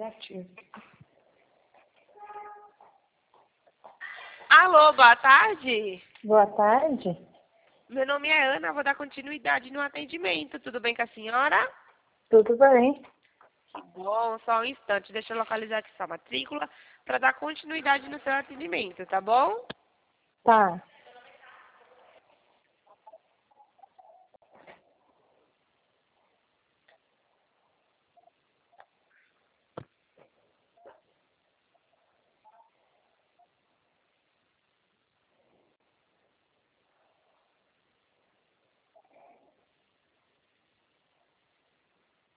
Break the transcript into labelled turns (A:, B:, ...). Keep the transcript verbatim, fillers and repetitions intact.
A: Negativo.
B: Alô, boa tarde.
A: Boa tarde.
B: Meu nome é Ana, vou dar continuidade no atendimento. Tudo bem com a senhora?
A: Tudo bem?
B: Que bom, só um instante. Deixa eu localizar aqui sua matrícula para dar continuidade no seu atendimento, tá bom?
A: Tá.